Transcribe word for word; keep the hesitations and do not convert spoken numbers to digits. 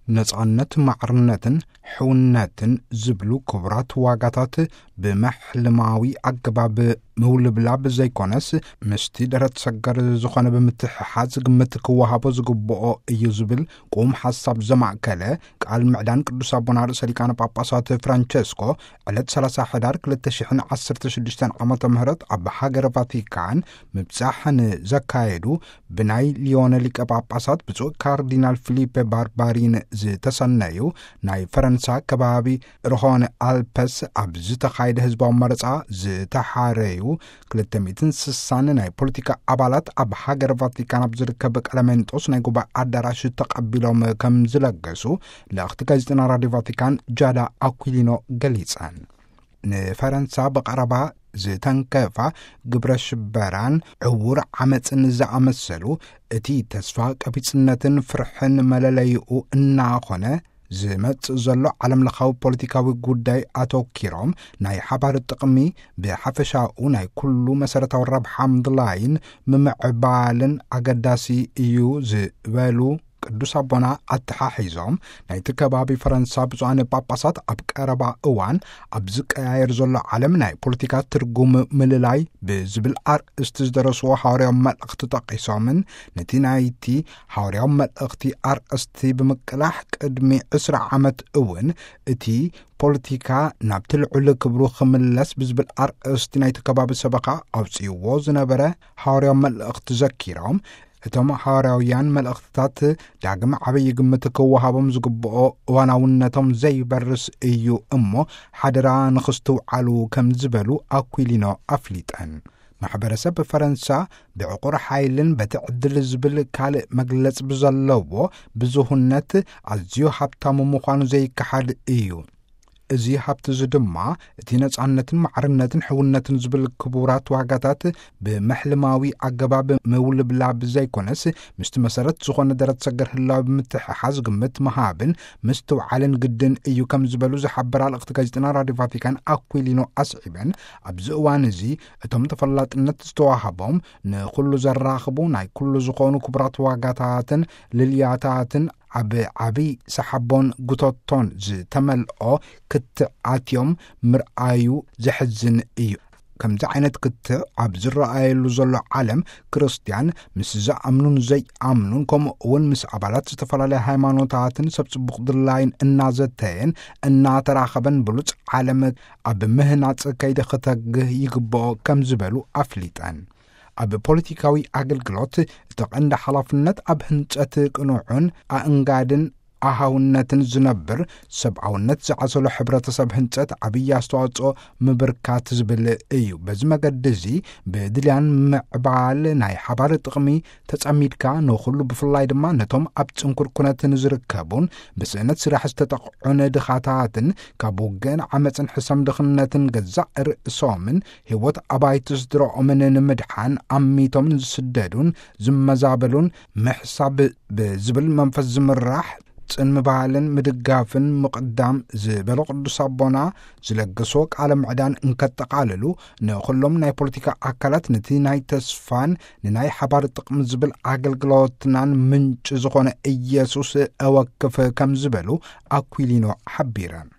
ነጻነት ማዕርነትን ሕውነትን ዝብሉ ክብራት ዋጋታት ብመሕልማዊ አገባብ መውልብላብ ዘይኮነስ ምስቲ ደረት ሰገር ዝኾነ ብምትሕሓዝ ግምት ክወሃቦ ዝግብኦ እዩ ዝብል ቁም ሓሳብ ዘማእከለ ቃል ምዕዳን ቅዱስ አቡነ ርእሰ ሊቃነ ጳጳሳት ፍራንቸስኮ ዕለት ሰላሳ ሕዳር ሁለት ሺህ ዓሰርተ ሽዱሽተ ዓመተ ምህረት ኣብ ሃገረ ቫቲካን ምብጻሕን ዘካየዱ ብናይ ሊዮነ ሊቀ ጳጳሳት ብፁዕ ካርዲናል ፊሊፔ ባርባሪን ዝተሰነዩ ናይ ፈረንሳ ከባቢ ርሆነ አልፐስ ኣብ ዝተኻየደ ህዝባዊ መረፃ ዝተሓረዩ ክልተ ሚእቲ ስልሳ ናይ ፖለቲካ አባላት ኣብ ሃገር ቫቲካን ኣብ ዝርከብ ቀለሜንጦስ ናይ ጉባኤ አዳራሽ ተቀቢሎም ከም ዝለገሱ ለእኽቲ ጋዜጠና ራድዮ ቫቲካን ጃዳ አኩሊኖ ገሊጸን ንፈረንሳ በቀረባ ዝተንከፋ ግብረ ሽበራን ዕውር ዓመፅን ዝኣመሰሉ እቲ ተስፋ ቀቢጽነትን ፍርሕን መለለይኡ እናኾነ ዝመጽእ ዘሎ ዓለምለኻዊ ፖለቲካዊ ጉዳይ ኣተኪሮም ናይ ሓባር ጥቕሚ ብሓፈሻኡ ናይ ኩሉ መሰረታዊ ረብሓ ምድላይን ምምዕባልን ኣገዳሲ እዩ ዝበሉ ቅዱስ አቡና አተሓሒዞም ናይቲ ከባቢ ፈረንሳ ብፁዓን ጳጳሳት ኣብ ቀረባ እዋን ኣብ ዝቀያየር ዘሎ ዓለም ናይ ፖለቲካ ትርጉም ምልላይ ብዝብል ኣርእስቲ ዝደረስዎ ሓዋርያዊ መልእኽቲ ጠቂሶምን ነቲ ናይቲ ሓዋርያዊ መልእኽቲ ኣርእስቲ ብምቅላሕ ቅድሚ ዕስራ ዓመት እውን እቲ ፖለቲካ ናብ ትልዑል ክብሩ ክምለስ ብዝብል ኣርእስቲ ናይቲ ከባቢ ሰበካ ኣውፅይዎ ዝነበረ ሓዋርያዊ መልእኽቲ ዘኪሮም እቶም ሓዋርያውያን መልእኽትታት ዳግም ዓበይ ግምት ክወሃቦም ዝግብኦ እዋናውነቶም ዘይበርስ እዩ እሞ ሓደራ ንኽስትውዓሉ ከም ዝበሉ አኩሊኖ ኣፍሊጠን ማሕበረሰብ ፈረንሳ ብዕቁር ሓይልን በትዕድል ዝብል ካልእ መግለጽ ብዘለዎ ብዙህነት ኣዝዩ ሃብታሙ ምዃኑ ዘይከሓድ እዩ እዚ ሃብቲ እዚ ድማ እቲ ነጻነትን ማዕርነትን ሕውነትን ዝብል ክቡራት ዋጋታት ብመሕልማዊ አገባብ መውልብላብ ዘይኮነስ ምስቲ መሰረት ዝኾነ ደረት ሰገር ህላዊ ብምትሕሓዝ ግምት መሃብን ምስትውዓልን ግድን እዩ ከም ዝበሉ ዝሓበራ ለእኽቲ ጋዜጠና ራድዮ ቫቲካን አኩሊኖ ኣስዒበን ኣብዚ እዋን እዚ እቶም ተፈላጥነት ዝተዋሃቦም ንኩሉ ዘራኽቡ ናይ ኩሉ ዝኾኑ ክቡራት ዋጋታትን ልልያታትን ኣብ ዓብይ ሰሓቦን ጉቶቶን ዝተመልኦ ክትዓትዮም ምርአዩ ዘሕዝን እዩ ከምዚ ዓይነት ክትዕ ኣብ ዝረአየሉ ዘሎ ዓለም ክርስቲያን ምስ ዝኣምኑን ዘይኣምኑን ከምኡ እውን ምስ ኣባላት ዝተፈላለየ ሃይማኖታትን ሰብ ጽቡቕ ድላይን እናዘተየን እናተራኸበን ብሉፅ ዓለም ኣብ ምህናፅ ከይዲ ክተግህ ይግብኦ ከም ዝበሉ ኣፍሊጠን ኣብ ፖለቲካዊ አገልግሎት ተቐንዲ ሓላፍነት ኣብ ህንጸት ቅኑዕን ኣእንጋድን ኣሃውነትን ዝነብር ሰብኣውነት ዝዓሰሎ ሕብረተሰብ ህንጸት ዓብይ ኣስተዋጽኦ ምብርካት ዝብል እዩ በዚ መገዲ እዚ ብድልያን ምዕባል ናይ ሓባር ጥቕሚ ተጸሚድካ ንኹሉ ብፍላይ ድማ ነቶም ኣብ ጽንኩር ኩነትን ዝርከቡን ብስእነት ስራሕ ዝተጠቕዑን ድኻታትን ካብ ውግእን ዓመፅን ሕሰም ድኽነትን ገዛእ ርእሶምን ህይወት ኣባይቲ ዝድረኦምን ንምድሓን ኣሚቶምን ዝስደዱን ዝመዛበሉን ምሕሳብ ብዝብል መንፈስ ዝምራሕ ጽንምባልን ምድጋፍን ምቕዳም ዝበሎ ቅዱስ አቡና ዝለገሶ ቃለ ምዕዳን እንከጠቃልሉ ንኹሎም ናይ ፖለቲካ አካላት ነቲ ናይ ተስፋን ንናይ ሓባር ጥቕሚ ዝብል ኣገልግሎትናን ምንጭ ዝኾነ ኢየሱስ ኣወክፍ ከም ዝበሉ አኩሊኖ ሓቢረን